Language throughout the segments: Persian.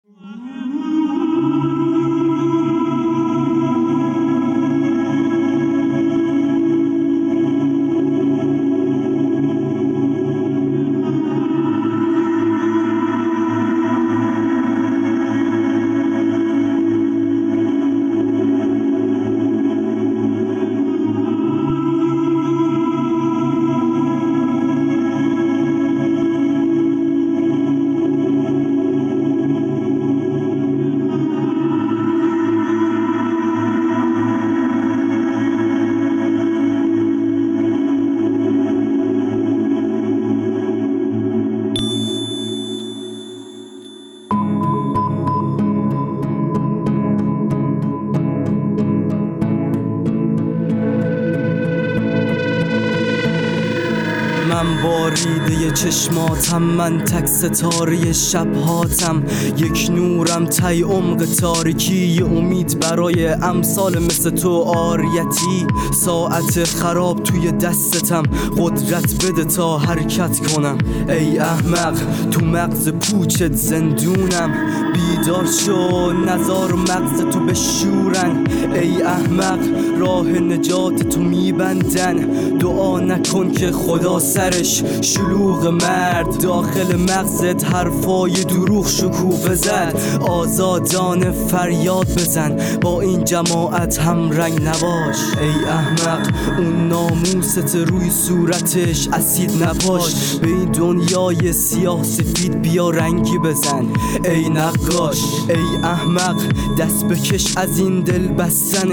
من باریده چشماتم، من تک ستاره شبهاتم، یک نورم تی عمق تاریکی، امید برای امثال مثل تو آریتی. ساعت خراب توی دستتم، قدرت بده تا حرکت کنم. ای احمق تو مغز پوچت زندونم، بیدار شو نزار مغز تو بشورن. ای احمق راه نجات تو میبندن، دعا نکن که خدا سرش شلوغ مرد. داخل مغزت حرفای دروغ شکوفه زد، آزادانه فریاد بزن، با این جماعت هم رنگ نباش. ای احمق اون ناموست روی صورتش اسید نپاش، به این دنیای سیاه سفید بیا رنگی بزن. ای نقاش ای احمق دست بکش از این دل بستن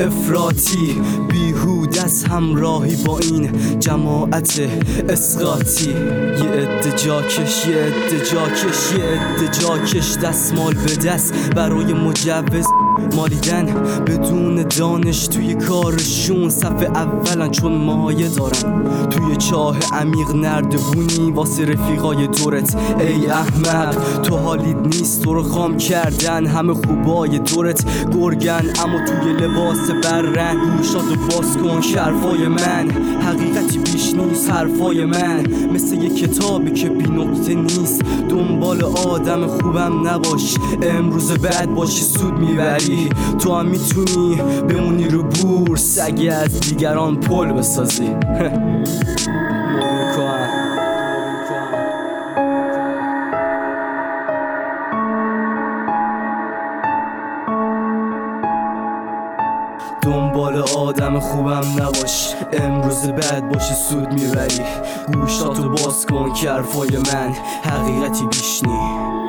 افراطی، بیهوده از همراهی با این جماعت اسقاطی. یه عده جاکش یه عده جاکش یه عده جاکش، دستمال به دست برای مجوز مالیدن بدون دانش توی کارشون. صف اولن چون مایه دارن، توی چاه عمیق نردبونی واسه رفیقای دورت. ای احمق تو حالیت نیست، تو رو خام کردن همه خوبای دورت گرگن، اما توی لباس برن. گوشاتو باز کن شرفای من، حقیقتی بیش نیست حرفای من، مثل یه کتابی که بی نقطه نیست. دنبال آدم خوبم نباش، امروز بعد باشی سود میبری. تو هم میتونی بمونی رو بورس اگه از دیگران پل بسازی. دنبال آدم خوبم نباش، امروز بعد باشی سود میبری. گوشاتو باز کن که حرفای من حقیقتی بیش نی.